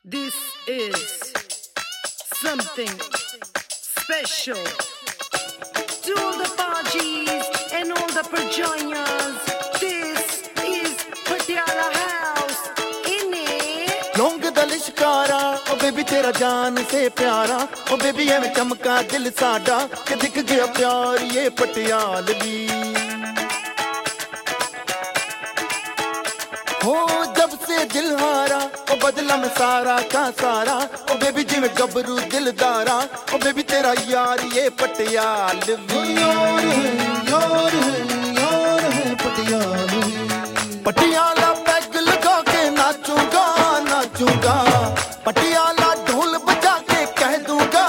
This is something special to all the Bajis and all the Perjoinas. This is Patiala House. लौंग दा लिशकारा ओ baby तेरा जान से प्यारा ओ बेबी एवें चमका दिल साडा कि दिख गया प्यार ये पटियालवी हो जब से दिल हारा ओ बदला में सारा का सारा ओ बेबी जिवें गबरू दिलदारा ओ बेबी तेरा यार ये पटियालवी यार है पटियालवी पटियाला पैग लगा के नाचूंगा नाचूंगा पटियाला ढोल बजा के कह दूंगा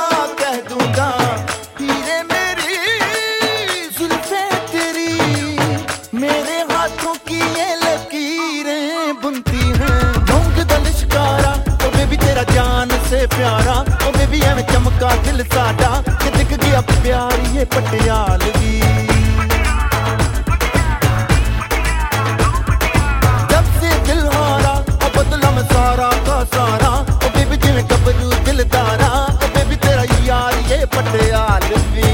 हीरे मेरी जुल्फे तेरी मेरे हाथों की ये लकीरें बुनती हैं लौंग दा लिशकारा ओ बेबी तेरा जान से प्यारा ओ बेबी एवें चमका दिल साडा कि दिख गया प्यार ये पटियालवी सारा का सारा ओ बेबी जिवें गबरू दिलदारा ओ बेबी तेरा यार ये पटियालवी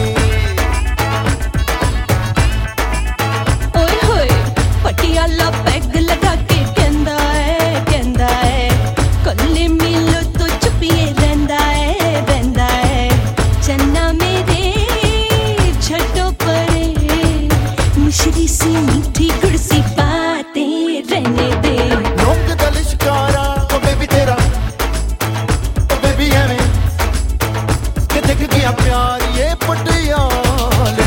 ओए होए पटियाला पैग लगा के कहंदा है कल्ले मिलो तो चुपिए रहंदा है चन्ना मेरे छटो परे मिश्री सी मीठी गुड़ सी बातें रहने दे लौंग दा लिशकारा ओ बेबी तेरा ओ बेबी एवें कि दिख गया प्यार ये पटियालवी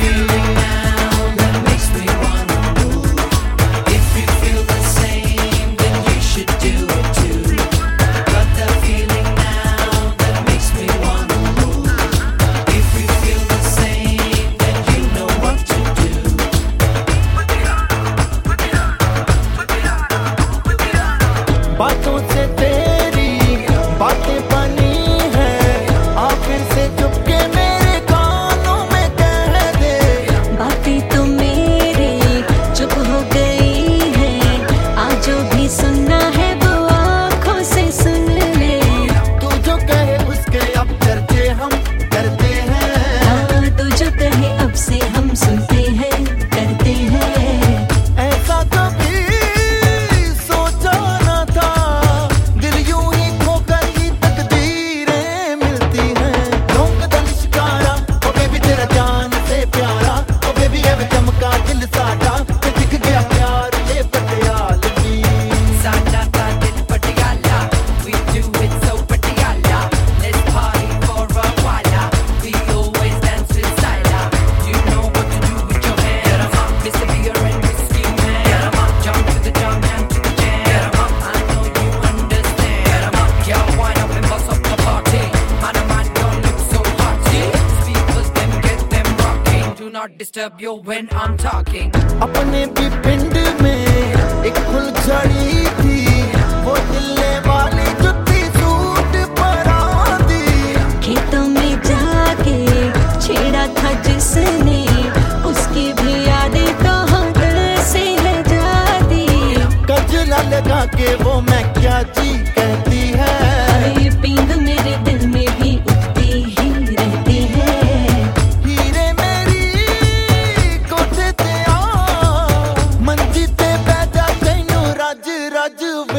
बातों से तेरी बातें बनी है आखिर से चुपके मेरे कानों में कह दे बातें तो मेरी चुप हो गई है आज जो भी सुनना है वो आँखों से सुन ले तू जो कहे उसके अब चर्चे हम करते हैं हाँ तू जो कहे अब से हम सुनते हैं करते हैं ऐसा कभी सोचा न था दिल यूं ही खोकर ही तकदीरें मिलती हैं लौंग दा लिशकारा ओ बेबी तेरा जान से प्यारा ओ बेबी एवें चमका दिल साडा कि दिख गया प्यार ये Patialvi Sada da dil Patiala, we do it so Patiala. Let's party for a while. We always dance with style. You know what to do with your hair. Mr. Bigger and Risky Man. Jump to the jump and to the jam. I know you understand. Girl, wind up and bust up the party. Man, don't look so haughty. Speakers, them get them rocking. Do not disturb you when I'm talking. अपने भी पिंड में एक फुलझड़ी थी वो दिल्ले वाली जुत्ती सूट परा दी खेतों में जाके छेड़ा था जिसने उसकी भी यादें तो हम दिल से है जाती गजला लगा के वो मैं क्या जी कहती है ये पींग मेरे दिल में भी उठती ही रहती है हीरे मेरी कोठे ते आ मंजी ते बैठा तैनू रज